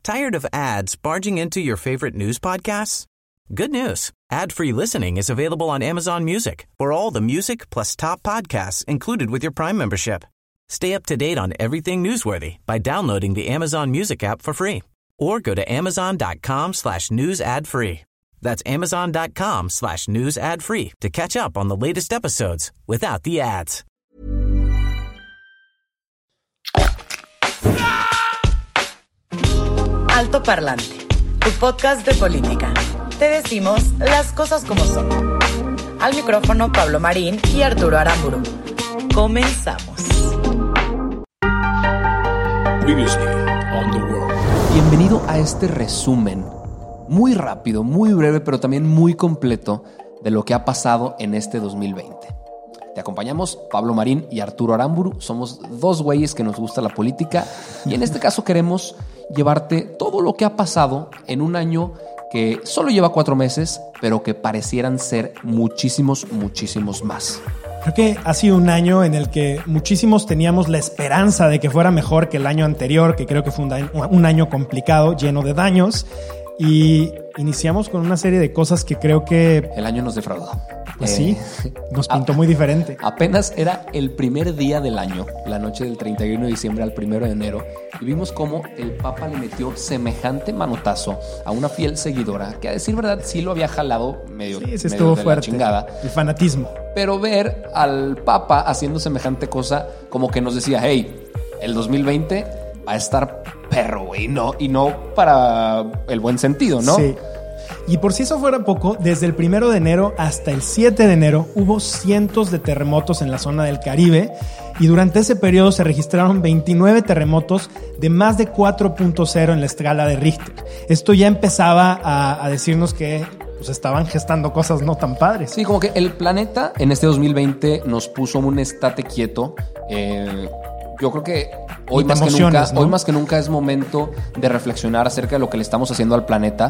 Tired of ads barging into your favorite news podcasts? Good news. Ad-free listening is available on Amazon Music for all the music plus top podcasts included with your Prime membership. Stay up to date on everything newsworthy by downloading the Amazon Music app for free or go to amazon.com/news ad free. That's amazon.com/news ad free to catch up on the latest episodes without the ads. Alto Parlante, tu podcast de política. Te decimos las cosas como son. Al micrófono Pablo Marín y Arturo Aramburu. Comenzamos. Previously on The World. Bienvenido a este resumen muy rápido, muy breve, pero también muy completo de lo que ha pasado en este 2020. Te acompañamos Pablo Marín y Arturo Aramburu. Somos dos güeyes que nos gusta la política y en este caso queremos llevarte todo lo que ha pasado en un año que solo lleva 4 meses, pero que parecieran ser muchísimos más. Creo que ha sido un año en el que muchísimos teníamos la esperanza de que fuera mejor que el año anterior, que creo que fue un año complicado, lleno de daños. Y iniciamos con una serie de cosas que creo que... El año nos defraudó. Pues sí, nos pintó muy diferente. Apenas era el primer día del año, la noche del 31 de diciembre al 1 de enero, y vimos cómo el Papa le metió semejante manotazo a una fiel seguidora, que a decir verdad sí lo había jalado medio, sí, se medio estuvo de fuerte, la chingada. El fanatismo. Pero ver al Papa haciendo semejante cosa, como que nos decía, hey, el 2020 va a estar perro, güey, y no para el buen sentido, ¿no? Sí. Y por si eso fuera poco, desde el 1 de enero hasta el 7 de enero hubo cientos de terremotos en la zona del Caribe y durante ese periodo se registraron 29 terremotos de más de 4.0 en la escala de Richter. Esto ya empezaba a decirnos que pues, estaban gestando cosas no tan padres. Sí, como que el planeta en este 2020 nos puso un estate quieto. Yo creo que hoy más que nunca es momento de reflexionar acerca de lo que le estamos haciendo al planeta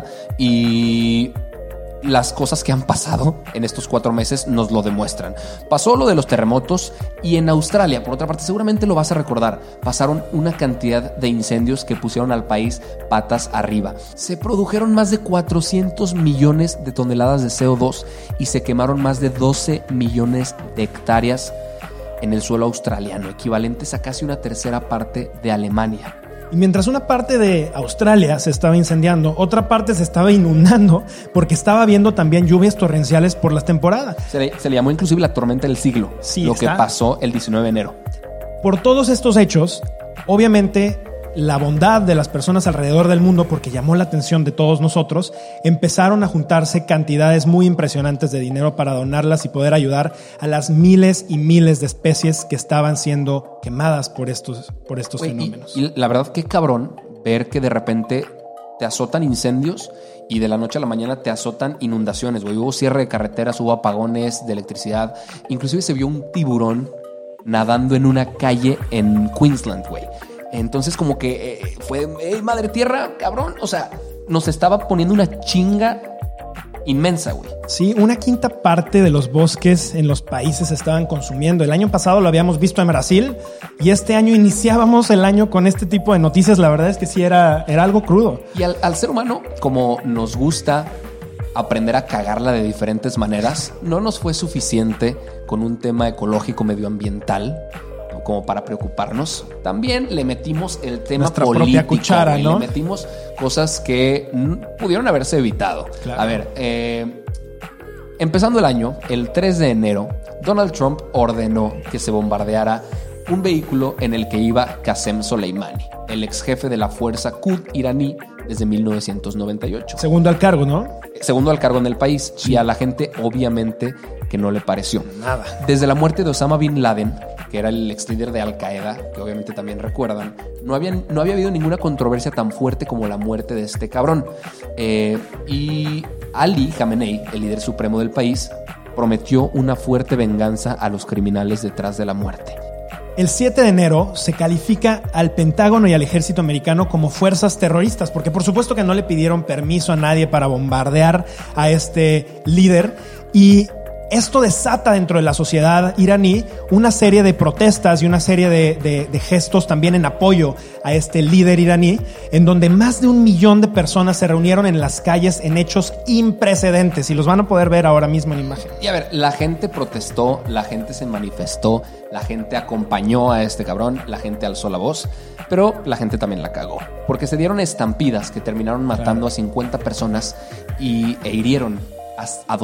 y las cosas que han pasado en estos 4 meses nos lo demuestran. Pasó lo de los terremotos y en Australia, por otra parte, seguramente lo vas a recordar, pasaron una cantidad de incendios que pusieron al país patas arriba. Se produjeron más de 400 millones de toneladas de CO2 y se quemaron más de 12 millones de hectáreas en el suelo australiano, equivalentes a casi una tercera parte de Alemania. Y mientras una parte de Australia se estaba incendiando, otra parte se estaba inundando porque estaba habiendo también lluvias torrenciales por las temporadas. Se le llamó inclusive la tormenta del siglo, sí, lo que pasó el 19 de enero. Por todos estos hechos, obviamente la bondad de las personas alrededor del mundo, porque llamó la atención de todos nosotros, empezaron a juntarse cantidades muy impresionantes de dinero para donarlas y poder ayudar a las miles y miles de especies que estaban siendo quemadas por estos fenómenos. Y la verdad, qué cabrón ver que de repente te azotan incendios y de la noche a la mañana te azotan inundaciones, güey. Hubo cierre de carreteras, hubo apagones de electricidad, inclusive se vio un tiburón nadando en una calle en Queensland, güey. Entonces como que fue, madre tierra, cabrón. O sea, nos estaba poniendo una chinga inmensa, güey. Sí, 1/5 parte de los bosques en los países se estaban consumiendo. El año pasado lo habíamos visto en Brasil y este año iniciábamos el año con este tipo de noticias. La verdad es que sí era algo crudo. Y al ser humano, como nos gusta aprender a cagarla de diferentes maneras, no nos fue suficiente con un tema ecológico medioambiental como para preocuparnos. También le metimos el tema nuestra político, propia cuchara, ¿no? Le metimos cosas que pudieron haberse evitado. Claro. A ver, empezando el año, el 3 de enero, Donald Trump ordenó que se bombardeara un vehículo en el que iba Qasem Soleimani, el ex jefe de la fuerza Quds iraní desde 1998. Segundo al cargo, ¿no? Segundo al cargo en el país. Sí. Y a la gente, obviamente, que no le pareció nada. Desde la muerte de Osama Bin Laden, que era el ex líder de Al Qaeda, que obviamente también recuerdan, no había habido ninguna controversia tan fuerte como la muerte de este cabrón. Y Ali Khamenei, el líder supremo del país, prometió una fuerte venganza a los criminales detrás de la muerte. El 7 de enero se califica al Pentágono y al ejército americano como fuerzas terroristas, porque por supuesto que no le pidieron permiso a nadie para bombardear a este líder. Y Esto desata dentro de la sociedad iraní una serie de protestas y una serie de gestos también en apoyo a este líder iraní, en donde más de 1 millón de personas se reunieron en las calles en hechos imprecedentes, y los van a poder ver ahora mismo en imagen. Y a ver, la gente protestó, la gente se manifestó, la gente acompañó a este cabrón, la gente alzó la voz, pero la gente también la cagó, porque se dieron estampidas que terminaron matando a 50 personas e hirieron a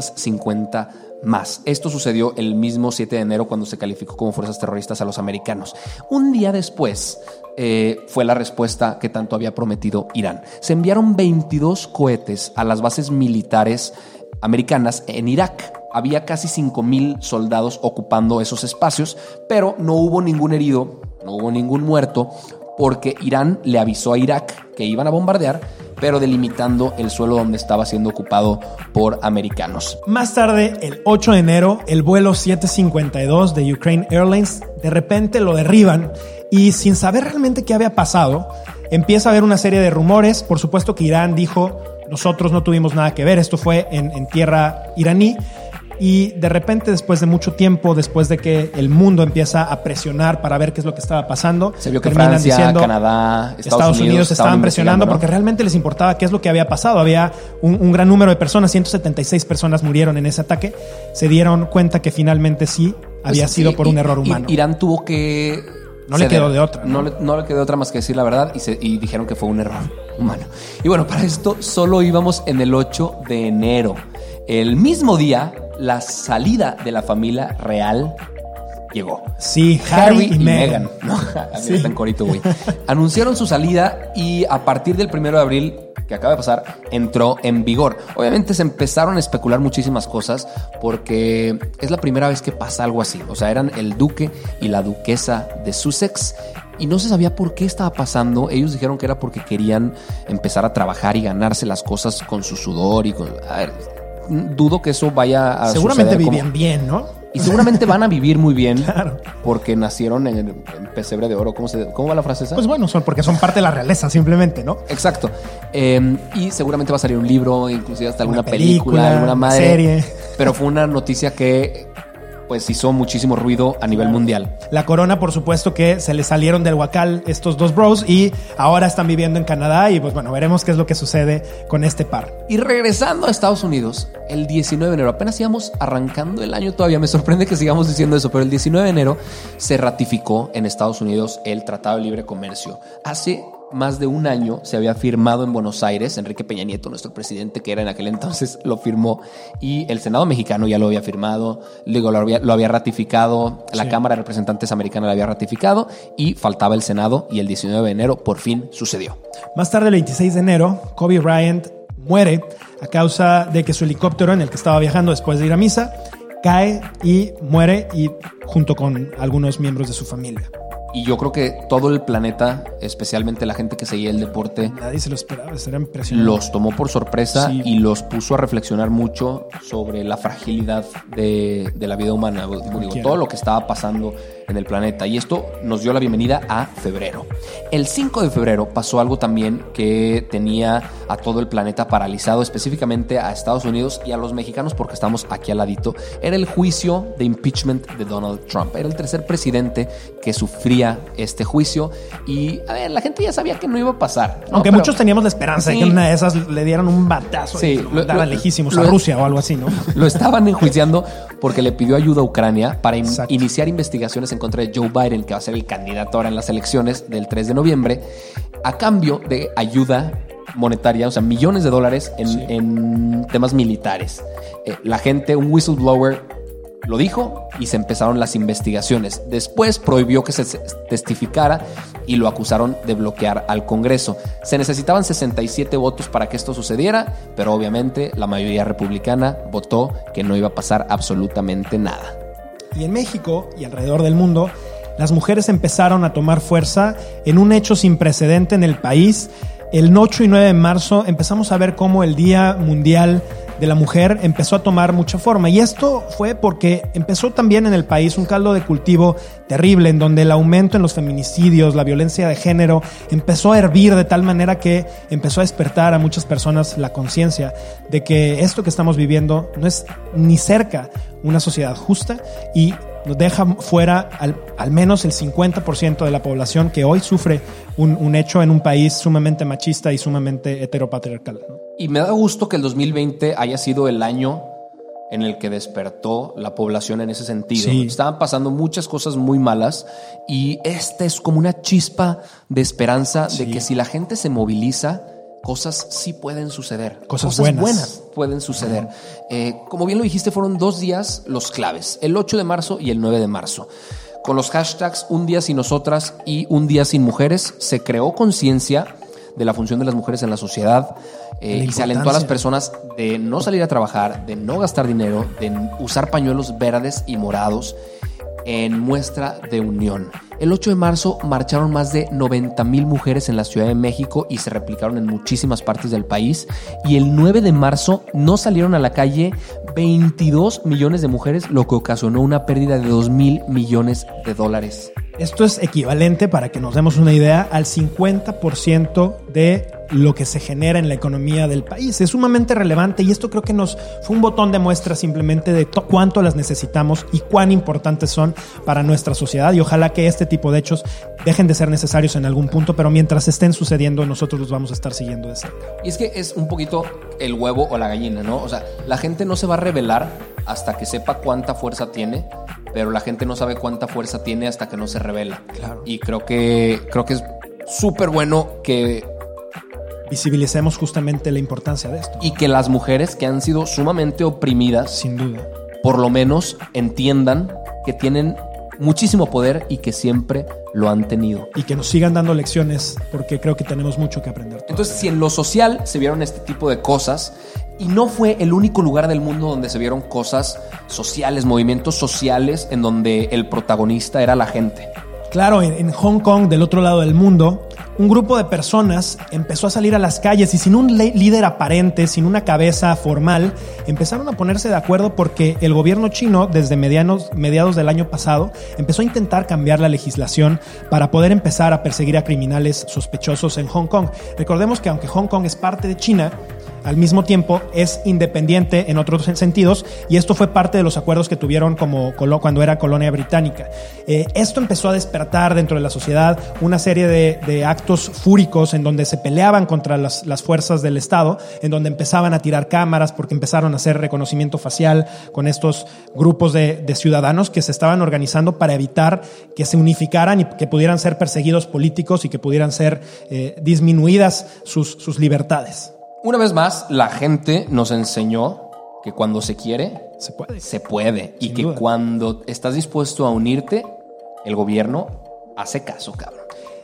250 más. Esto sucedió el mismo 7 de enero cuando se calificó como fuerzas terroristas a los americanos. Un día después fue la respuesta que tanto había prometido Irán. Se enviaron 22 cohetes a las bases militares americanas en Irak. Había casi 5,000 soldados ocupando esos espacios, pero no hubo ningún herido, no hubo ningún muerto, porque Irán le avisó a Irak que iban a bombardear, pero delimitando el suelo donde estaba siendo ocupado por americanos. Más tarde, el 8 de enero, el vuelo 752 de Ukraine Airlines de repente lo derriban, y sin saber realmente qué había pasado, empieza a haber una serie de rumores. Por supuesto que Irán dijo: nosotros no tuvimos nada que ver, esto fue en tierra iraní. Y de repente, después de mucho tiempo, después de que el mundo empieza a presionar para ver qué es lo que estaba pasando, se vio que Francia, diciendo, Canadá, Estados Unidos estaban presionando, ¿no? Porque realmente les importaba qué es lo que había pasado. Había un gran número de personas, 176 personas murieron en ese ataque. Se dieron cuenta que finalmente sí había sido por un error humano. Irán tuvo que... No le quedó de otra. No le quedó otra más que decir la verdad, y dijeron que fue un error humano. Y bueno, para esto solo íbamos en el 8 de enero. El mismo día, la salida de la familia real llegó. Sí, Harry y Meghan. No, sí. Está en corito, güey. Anunciaron su salida y a partir del 1 de abril, que acaba de pasar, entró en vigor. Obviamente se empezaron a especular muchísimas cosas porque es la primera vez que pasa algo así. O sea, eran el duque y la duquesa de Sussex y no se sabía por qué estaba pasando. Ellos dijeron que era porque querían empezar a trabajar y ganarse las cosas con su sudor y con... A ver, dudo que eso vaya a seguramente vivían bien, ¿no? Y seguramente van a vivir muy bien. Claro. Porque nacieron en pesebre de oro. ¿Cómo va la frase esa? Pues bueno, porque son parte de la realeza, simplemente, ¿no? Exacto. Y seguramente va a salir un libro, inclusive hasta alguna película, alguna madre. Serie. Pero fue una noticia que pues hizo muchísimo ruido a nivel mundial. La corona, por supuesto que se les salieron del huacal estos dos bros y ahora están viviendo en Canadá y pues bueno, veremos qué es lo que sucede con este par. Y regresando a Estados Unidos, el 19 de enero, apenas íbamos arrancando el año todavía, me sorprende que sigamos diciendo eso, pero el 19 de enero se ratificó en Estados Unidos el Tratado de Libre Comercio. Hace más de un año se había firmado en Buenos Aires. Enrique Peña Nieto, nuestro presidente, que era en aquel entonces, lo firmó y el Senado mexicano ya lo había firmado, luego lo había ratificado, la Cámara de Representantes americana lo había ratificado y faltaba el Senado y el 19 de enero por fin sucedió. Más tarde, el 26 de enero, Kobe Bryant muere a causa de que su helicóptero en el que estaba viajando después de ir a misa cae y muere, y junto con algunos miembros de su familia. Y yo creo que todo el planeta, especialmente la gente que seguía el deporte, nadie se lo esperaba, era impresionante. Los tomó por sorpresa y los puso a reflexionar mucho sobre la fragilidad de la vida humana. Digo, todo lo que estaba pasando en el planeta. Y esto nos dio la bienvenida a febrero. El 5 de febrero pasó algo también que tenía a todo el planeta paralizado, específicamente a Estados Unidos y a los mexicanos, porque estamos aquí al ladito. Era el juicio de impeachment de Donald Trump. Era el tercer presidente que sufría este juicio y a ver, la gente ya sabía que no iba a pasar, ¿no? Aunque muchos teníamos la esperanza de que una de esas le dieran un batazo y lo mandaran lejísimos a Rusia o algo así, ¿no? Lo estaban enjuiciando porque le pidió ayuda a Ucrania para iniciar investigaciones en contra de Joe Biden, que va a ser el candidato ahora en las elecciones del 3 de noviembre, a cambio de ayuda monetaria, o sea, millones de dólares en temas militares. La gente, un whistleblower, lo dijo y se empezaron las investigaciones. Después prohibió que se testificara y lo acusaron de bloquear al Congreso. Se necesitaban 67 votos para que esto sucediera, pero obviamente la mayoría republicana votó que no iba a pasar absolutamente nada. Y en México y alrededor del mundo, las mujeres empezaron a tomar fuerza en un hecho sin precedente en el país. El 8 y 9 de marzo empezamos a ver cómo el Día Mundial de la mujer empezó a tomar mucha forma. Y esto fue porque empezó también en el país un caldo de cultivo terrible, en donde el aumento en los feminicidios, la violencia de género, empezó a hervir de tal manera que empezó a despertar a muchas personas la conciencia de que esto que estamos viviendo no es ni cerca una sociedad justa y nos deja fuera al menos el 50% de la población que hoy sufre un hecho en un país sumamente machista y sumamente heteropatriarcal, ¿no? Y me da gusto que el 2020 haya sido el año en el que despertó la población en ese sentido. Sí. Estaban pasando muchas cosas muy malas y esta es como una chispa de esperanza de que si la gente se moviliza, cosas sí pueden suceder. Cosas buenas pueden suceder. Como bien lo dijiste, fueron 2 días los claves, el 8 de marzo y el 9 de marzo. Con los hashtags Un Día Sin Nosotras y Un Día Sin Mujeres, se creó conciencia de la función de las mujeres en la sociedad y se alentó a las personas de no salir a trabajar, de no gastar dinero, de usar pañuelos verdes y morados en muestra de unión. El 8 de marzo marcharon más de 90,000 mujeres en la Ciudad de México y se replicaron en muchísimas partes del país. Y el 9 de marzo no salieron a la calle 22 millones de mujeres, lo que ocasionó una pérdida de $2,000 millones. Esto es equivalente, para que nos demos una idea, al 50% de lo que se genera en la economía del país. Es sumamente relevante y esto creo que nos fue un botón de muestra simplemente de cuánto las necesitamos y cuán importantes son para nuestra sociedad, y ojalá que este tipo de hechos dejen de ser necesarios en algún punto, pero mientras estén sucediendo nosotros los vamos a estar siguiendo de cerca. Y es que es un poquito el huevo o la gallina, ¿no? O sea, la gente no se va a rebelar hasta que sepa cuánta fuerza tiene, pero la gente no sabe cuánta fuerza tiene hasta que no se revela. Claro. Y creo que es súper bueno que visibilicemos justamente la importancia de esto. Y que las mujeres que han sido sumamente oprimidas, sin duda, por lo menos entiendan que tienen muchísimo poder y que siempre lo han tenido. Y que nos sigan dando lecciones, porque creo que tenemos mucho que aprender todavía. Entonces, si en lo social se vieron este tipo de cosas, y no fue el único lugar del mundo donde se vieron cosas sociales, movimientos sociales, en donde el protagonista era la gente. Claro, en Hong Kong, del otro lado del mundo, un grupo de personas empezó a salir a las calles y sin un líder aparente, sin una cabeza formal, empezaron a ponerse de acuerdo porque el gobierno chino, desde mediados del año pasado, empezó a intentar cambiar la legislación para poder empezar a perseguir a criminales sospechosos en Hong Kong. Recordemos que aunque Hong Kong es parte de China, al mismo tiempo es independiente en otros sentidos, y esto fue parte de los acuerdos que tuvieron cuando era colonia británica. Esto empezó a despertar dentro de la sociedad una serie de actos fúricos en donde se peleaban contra las fuerzas del Estado, en donde empezaban a tirar cámaras porque empezaron a hacer reconocimiento facial con estos grupos de ciudadanos que se estaban organizando para evitar que se unificaran y que pudieran ser perseguidos políticos y que pudieran ser disminuidas sus libertades. Una vez más, la gente nos enseñó que cuando se quiere, se puede. Y que cuando estás dispuesto a unirte, el gobierno hace caso, cabrón.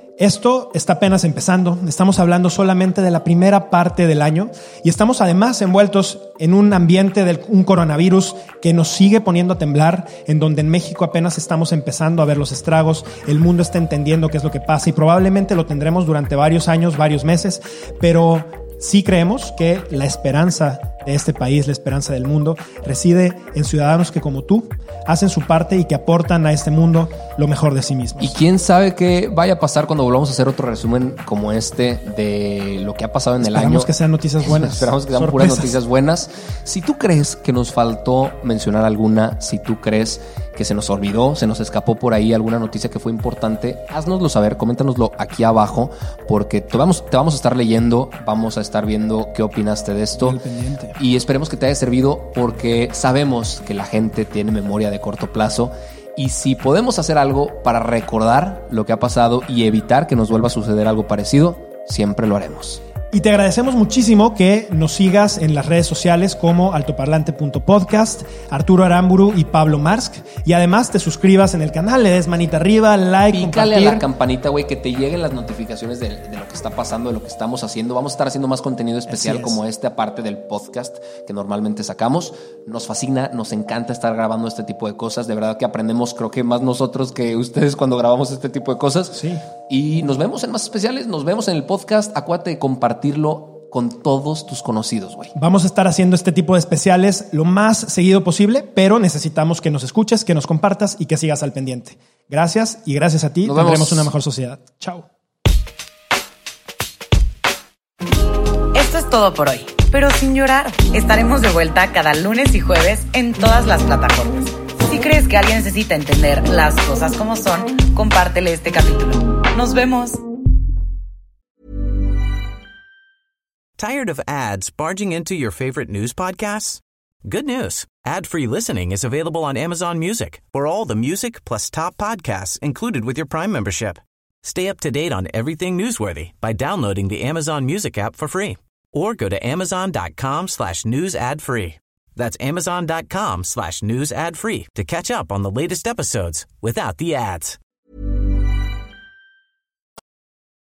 Esto está apenas empezando. Estamos hablando solamente de la primera parte del año y estamos además envueltos en un ambiente de un coronavirus que nos sigue poniendo a temblar, en donde en México apenas estamos empezando a ver los estragos. El mundo está entendiendo qué es lo que pasa y probablemente lo tendremos durante varios años, varios meses, pero sí creemos que la esperanza de este país, la esperanza del mundo, reside en ciudadanos que, como tú, hacen su parte y que aportan a este mundo lo mejor de sí mismos. Y quién sabe qué vaya a pasar cuando volvamos a hacer otro resumen como este de lo que ha pasado en el año. Esperamos que sean noticias buenas. Esperamos que sean puras noticias buenas. Si tú crees que nos faltó mencionar alguna, si tú crees que se nos olvidó, se nos escapó por ahí alguna noticia que fue importante, háznoslo saber, coméntanoslo aquí abajo, porque te vamos a estar leyendo, vamos a estar viendo qué opinaste de esto. Y esperemos que te haya servido, porque sabemos que la gente tiene memoria de corto plazo, y si podemos hacer algo para recordar lo que ha pasado y evitar que nos vuelva a suceder algo parecido, siempre lo haremos. Y te agradecemos muchísimo que nos sigas en las redes sociales como altoparlante.podcast, Arturo Aramburu y Pablo Marsk. Y además te suscribas en el canal, le des manita arriba, like, pícale compartir. A la campanita, güey, que te lleguen las notificaciones de lo que está pasando, de lo que estamos haciendo. Vamos a estar haciendo más contenido especial como este, aparte del podcast que normalmente sacamos. Nos fascina, nos encanta estar grabando este tipo de cosas. De verdad que aprendemos, creo que más nosotros que ustedes cuando grabamos este tipo de cosas. Sí. Y nos vemos en más especiales, nos vemos en el podcast. Acuérdate de compartirlo con todos tus conocidos, güey. Vamos a estar haciendo este tipo de especiales lo más seguido posible, pero necesitamos que nos escuches, que nos compartas y que sigas al pendiente. Gracias, y gracias a ti tendremos una mejor sociedad. Chao. Esto es todo por hoy, pero sin llorar. Estaremos de vuelta cada lunes y jueves en todas las plataformas. Si crees que alguien necesita entender las cosas como son, compártele este capítulo. Nos vemos. Tired of ads barging into your favorite news podcasts? Good news. Ad-free listening is available on Amazon Music for all the music plus top podcasts included with your Prime membership. Stay up to date on everything newsworthy by downloading the Amazon Music app for free or go to amazon.com/news ad free. That's amazon.com/news ad free to catch up on the latest episodes without the ads.